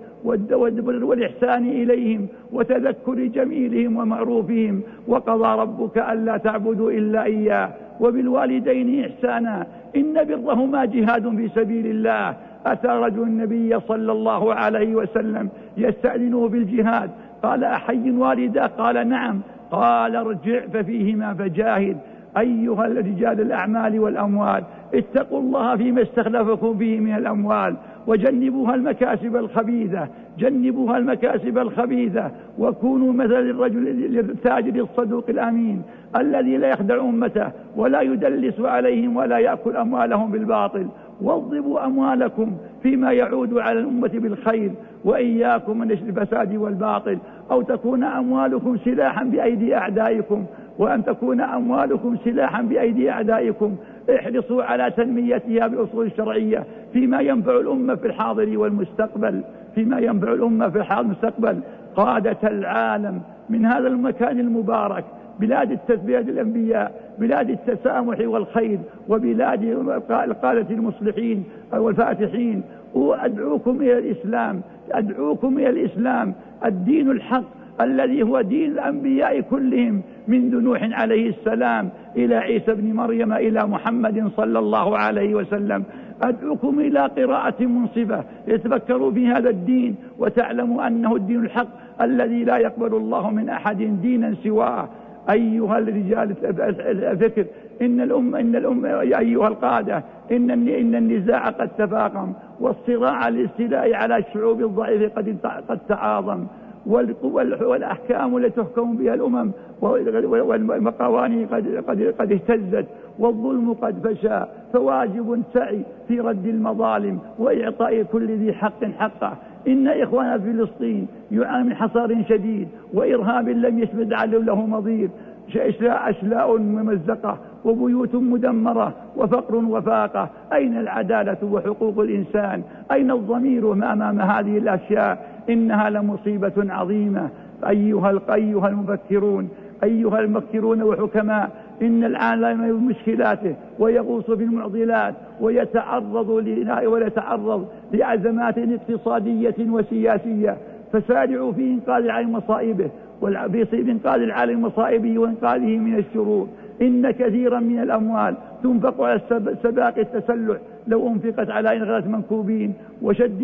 والإحسان إليهم وتذكر جميلهم ومعروفهم، وقضى ربك ألا تعبدوا إلا إياه وبالوالدين إحسانا إن برهما جهاد في سبيل الله. أتى رجل النبي صلى الله عليه وسلم يستأذنه بالجهاد، قال أحي والده؟ قال نعم. قال ارجع ففيهما فجاهد. أيها الرجال الأعمال والأموال، اتقوا الله فيما استخلفكم به من الأموال، وجنبوها المكاسب الخبيثة، جنبوها المكاسب الخبيثة، وكونوا مثل الرجل التاجر الصدوق الأمين الذي لا يخدع أمته ولا يدلس عليهم ولا يأكل أموالهم بالباطل. وضبوا أموالكم فيما يعود على الأمة بالخير، وإياكم من نشر الفساد والباطل، أو تكون أموالكم سلاحا بأيدي أعدائكم، وأن تكون أموالكم سلاحا بأيدي أعدائكم. احرصوا على تنميتها بالأصول الشرعية فيما ينفع الأمة في الحاضر والمستقبل، فيما ينفع الأمة في الحاضر والمستقبل. قادة العالم من هذا المكان المبارك، بلاد بلاد الأنبياء، بلاد التسامح والخير، وبلاد القادة المصلحين والفاتحين، وأدعوكم إلى الإسلام، أدعوكم إلى الإسلام، الدين الحق الذي هو دين الأنبياء كلهم، منذ نوح عليه السلام إلى عيسى بن مريم إلى محمد صلى الله عليه وسلم. أدعوكم إلى قراءة منصفة يتفكروا في هذا الدين، وتعلموا أنه الدين الحق الذي لا يقبل الله من أحد دينا سواه. أيها الرجال الفكر، إن الأم إن الأم أيها القادة، إن إن النزاع قد تفاقم، والصراع الاستيلاء على الشعوب الضعيفة قد قد تعاظم، والأحكام التي تحكم بها الأمم والقوانين قد قد قد اهتزت، والظلم قد فشى. فواجب سعي في رد المظالم وإعطاء كل ذي حق حقه. إن إخواننا في فلسطين يعانون من حصار شديد وإرهاب لم يشمد له مضير، أشلاء ممزقة وبيوت مدمرة وفقر وفاقة. أين العدالة وحقوق الإنسان؟ أين الضمير أمام هذه الأشياء؟ إنها لمصيبة عظيمة. أيها أيها المفكرون، أيها المفكرون وحكماء، إن العالم بمشكلاته ويغوص بالمعضلات ويتعرض ويتعرض لأزمات اقتصادية وسياسية، فسارعوا في إنقاذ العالم مصائبه في إنقاذ العالم مصائبه وإنقاذه من الشرور. إن كثيرا من الأموال تنفق على سباق التسلح لو أنفقت على إنقاذ منكوبين وشد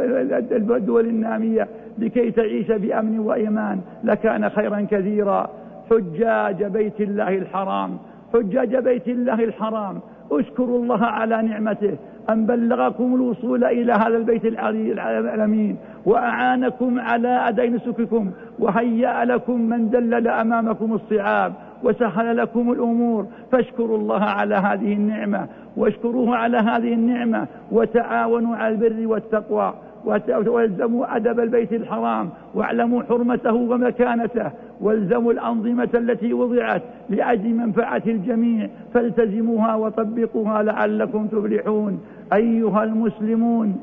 الدول النامية لكي تعيش بأمن وإيمان لكان خيرا كثيرا. حجاج بيت الله الحرام، حجاج بيت الله الحرام، اشكروا الله على نعمته أن بلغكم الوصول إلى هذا البيت الأمين، وأعانكم على أداء نسككم، وهيأ لكم من دلل أمامكم الصعاب وسهل لكم الأمور. فاشكروا الله على هذه النعمة، واشكروه على هذه النعمة، وتعاونوا على البر والتقوى، والزموا أدب البيت الحرام، واعلموا حرمته ومكانته، والزموا الأنظمة التي وضعت لأجل منفعة الجميع، فالتزموها وطبقوها لعلكم تفلحون. أيها المسلمون،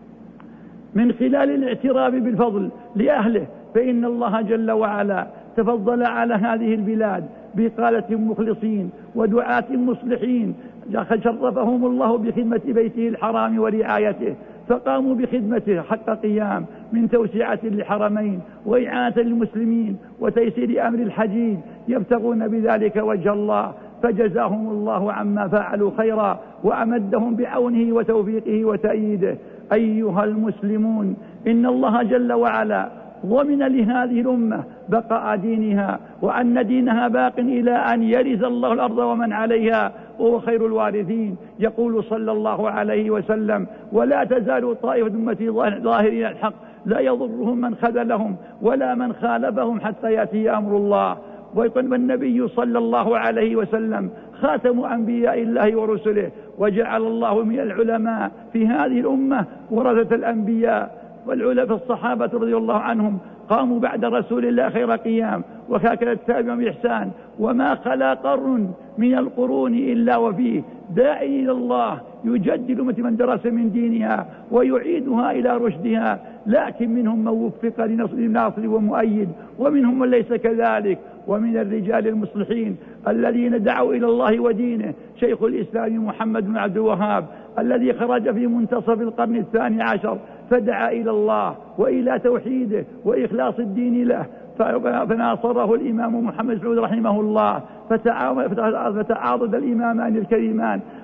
من خلال الاعتراف بالفضل لأهله، فإن الله جل وعلا تفضل على هذه البلاد بقادة مخلصين ودعاة مصلحين، شرفهم الله بخدمة بيته الحرام ورعايته، فقاموا بخدمته حق قيام، من توسعة للحرمين وإعانة للمسلمين وتيسير أمر الحجيج، يبتغون بذلك وجه الله، فجزاهم الله عما فعلوا خيرا، وأمدهم بعونه وتوفيقه وتأييده. أيها المسلمون، إن الله جل وعلا ضمن لهذه الأمة بقاء دينها، وأن دينها باق إلى أن يرث الله الأرض ومن عليها، وهو خير الوارثين. يقول صلى الله عليه وسلم: ولا تزال طائفة أمتي ظاهرين الحق لا يضرهم من خذلهم ولا من خالفهم حتى يأتي أمر الله. ويقول النبي صلى الله عليه وسلم: خاتم أنبياء الله ورسله، وجعل الله من العلماء في هذه الأمة ورثة الأنبياء. والعلماء الصحابة رضي الله عنهم قاموا بعد رسول الله خير قيام، وهكذا التابعون بإحسان، وما خلا قرن من القرون إلا وفيه داعي إلى الله يجدد من درس من دينها ويعيدها إلى رشدها. لكن منهم من وفق لناصر ومؤيد، ومنهم من ليس كذلك. ومن الرجال المصلحين الذين دعوا إلى الله ودينه شيخ الإسلام محمد بن عبد الوهاب، الذي خرج في منتصف القرن الثاني عشر فدعا إلى الله وإلى توحيده وإخلاص الدين له، فناصره الإمام محمد سعود رحمه الله، فتعاضد الإمامان الكريمان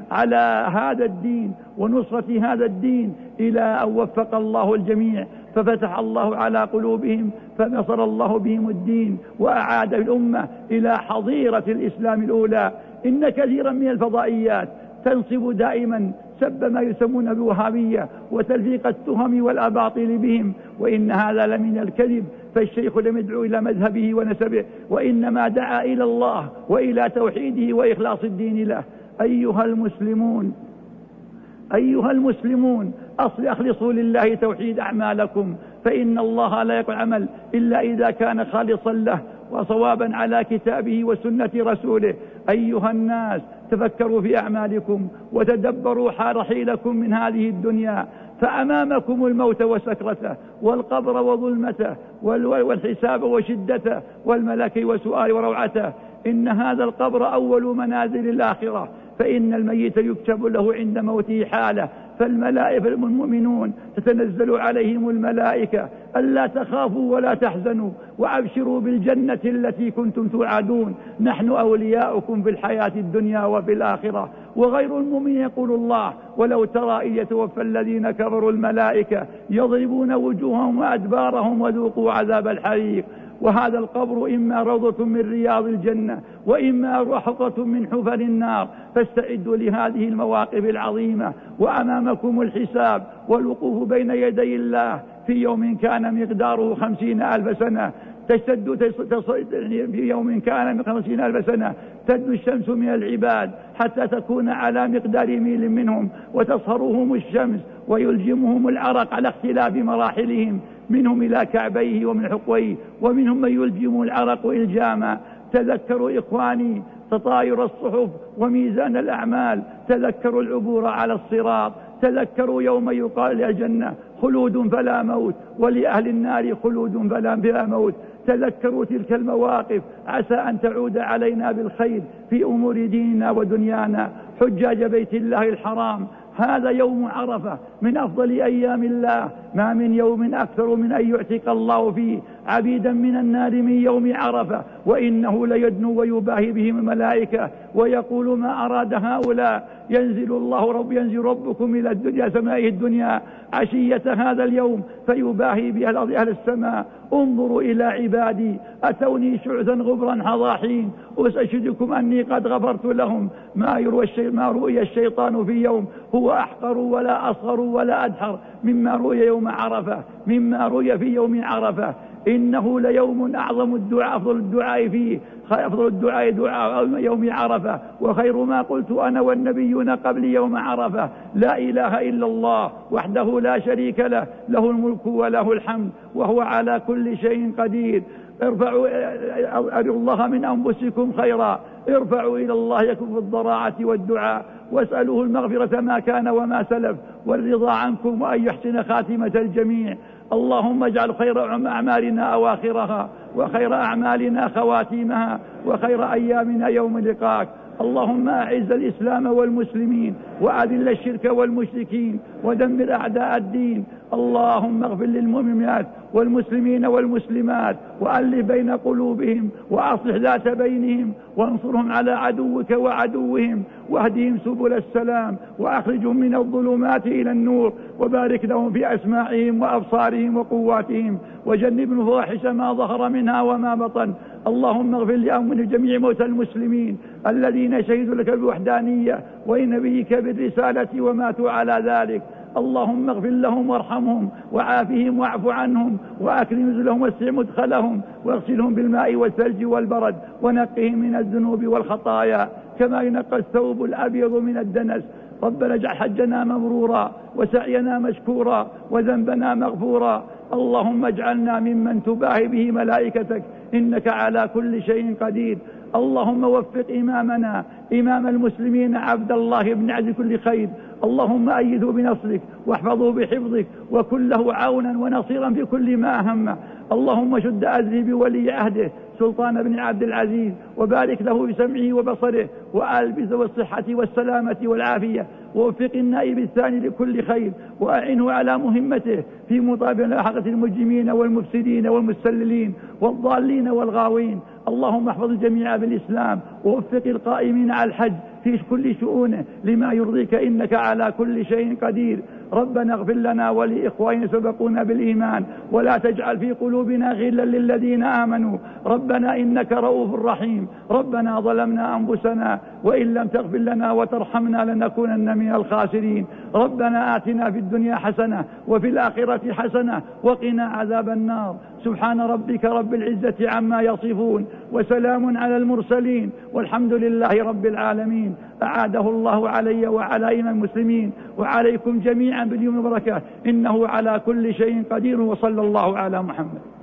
على هذا الدين ونصرة هذا الدين، إلى أن وفق الله الجميع ففتح الله على قلوبهم فنصر الله بهم الدين وأعاد الأمة إلى حظيرة الإسلام الأولى. إن كثيرا من الفضائيات تنصب دائما سب ما يسمون بالوهابية وتلفيق التهم والأباطيل بهم، وإن هذا لمن الكذب، فالشيخ لم يدعو إلى مذهبه ونسبه، وإنما دعا إلى الله وإلى توحيده وإخلاص الدين له. أيها المسلمون أيها المسلمون أصل أخلصوا لله توحيد أعمالكم، فإن الله لا يقبل عمل إلا إذا كان خالصا له وصوابا على كتابه وسنة رسوله. أيها الناس تفكروا في أعمالكم وتدبروا رحيلكم من هذه الدنيا، فأمامكم الموت وسكرته والقبر وظلمته والحساب وشدته والملك وسؤال وروعته. إن هذا القبر أول منازل الآخرة، فإن الميت يكتب له عند موته حالة، فالملائكة المؤمنون تتنزل عليهم الملائكة ألا تخافوا ولا تحزنوا وأبشروا بالجنة التي كنتم توعدون، نحن أولياؤكم في الحياة الدنيا وفي الآخرة. وغير المؤمن يقول الله: ولو ترى إذ يتوفى الذين كفروا الملائكة يضربون وجوههم وأدبارهم وذوقوا عذاب الحريق. وهذا القبر إما روضة من رياض الجنة وإما حفرة من حفر النار، فاستعدوا لهذه المواقف العظيمة. وأمامكم الحساب والوقوف بين يدي الله في يوم كان مقداره خمسين ألف سنة، تشتد في يوم كان من خمسين ألف سنة تدنو الشمس من العباد حتى تكون على مقدار ميل منهم، وتصهرهم الشمس ويلجمهم العرق على اختلاف مراحلهم، منهم إلى كعبيه ومن حقويه، ومنهم من يلجم العرق إلجاما. تذكروا إخواني تطاير الصحف وميزان الأعمال، تذكروا العبور على الصراط، تذكروا يوم يقال للجنة خلود فلا موت ولأهل النار خلود فلا بلا موت. تذكروا تلك المواقف، عسى أن تعود علينا بالخير في أمور ديننا ودنيانا. حجاج بيت الله الحرام، هذا يوم عرفة من أفضل أيام الله، ما من يوم أكثر من أن يعتق الله فيه عبيدا من النار من يوم عرفة، وإنه ليدنو ويباهي بهم الملائكة ويقول: ما أراد هؤلاء؟ ينزل الله رب ينزل ربكم إلى الدنيا سمائه الدنيا عشية هذا اليوم فيباهي بها الأرض أهل السماء: انظروا إلى عبادي أتوني شعثا غبرا حضاحين أشهدكم أني قد غفرت لهم. ما يروى الشيء ما رؤي الشيطان في يوم هو أحقر ولا أصغر ولا أدحر مما رؤي يوم عرفة مما رؤي في يوم عرفة. إنه ليوم أعظم الدعاء، أفضل الدعاء فيه أفضل الدعاء دعاء يوم عرفة، وخير ما قلت أنا والنبيون قبل يوم عرفة: لا إله إلا الله وحده لا شريك له، له الملك وله الحمد وهو على كل شيء قدير. ارفعوا أرجو الله من أنفسكم خيرا، ارفعوا إلى الله يكف الضراعة والدعاء، واسألوه المغفرة ما كان وما سلف، والرضا عنكم، وأن يحسن خاتمة الجميع. اللهم اجعل خير أعمالنا أواخرها، وخير أعمالنا خواتيمها، وخير أيامنا يوم لقاك. اللهم أعز الإسلام والمسلمين، وأذل الشرك والمشركين، ودمر أعداء الدين. اللهم اغفر للمؤمنات والمسلمين والمسلمات، وألف بين قلوبهم، وأصلح ذات بينهم، وانصرهم على عدوك وعدوهم، واهدهم سبل السلام، وأخرجهم من الظلمات إلى النور، وبارك لهم في أسماعهم وأبصارهم وقواتهم، وجنبهم الفواحش ما ظهر منها وما بطن. اللهم اغفر لأمن جميع موتى المسلمين الذين شهدوا لك بالوحدانية ولنبيك بالرسالة وماتوا على ذلك. اللهم اغفر لهم وارحمهم وعافهم واعف عنهم، وأكرم نزلهم واسع مدخلهم، واغسلهم بالماء والثلج والبرد، ونقهم من الذنوب والخطايا كما ينقى الثوب الأبيض من الدنس. ربنا اجعل حجنا مبرورا وسعينا مشكورا وذنبنا مغفورا. اللهم اجعلنا ممن تباهي به ملائكتك، إنك على كل شيء قدير. اللهم وفق إمامنا إمام المسلمين عبد الله بن عبد كل خير، اللهم أيده بنصرك واحفظه بحفظك، وكن له عونا ونصيرا في كل ما أهمه. اللهم شد أزري بولي عهده سلطان بن عبد العزيز، وبارك له بسمعه وبصره وألبسه بالصحة والسلامة والعافية، ووفق النائب الثاني لكل خير، وأعنه على مهمته في مطابقة حقة المجرمين والمفسدين والمستللين والضالين والغاوين. اللهم احفظ الجميع بالإسلام، ووفق القائمين على الحج في كل شؤونه لما يرضيك إنك على كل شيء قدير. ربنا اغفر لنا ولإخواننا سبقونا بالإيمان ولا تجعل في قلوبنا غلا للذين آمنوا ربنا إنك رؤوف رحيم. ربنا ظلمنا أنفسنا وإن لم تغفر لنا وترحمنا لنكونن من الخاسرين. ربنا آتنا في الدنيا حسنة وفي الآخرة حسنة وقنا عذاب النار. سبحان ربك رب العزة عما يصفون وسلام على المرسلين والحمد لله رب العالمين. أعاده الله علي وعلى إمام المسلمين وعليكم جميعا باليوم والبركات إنه على كل شيء قدير. وصلى الله على محمد.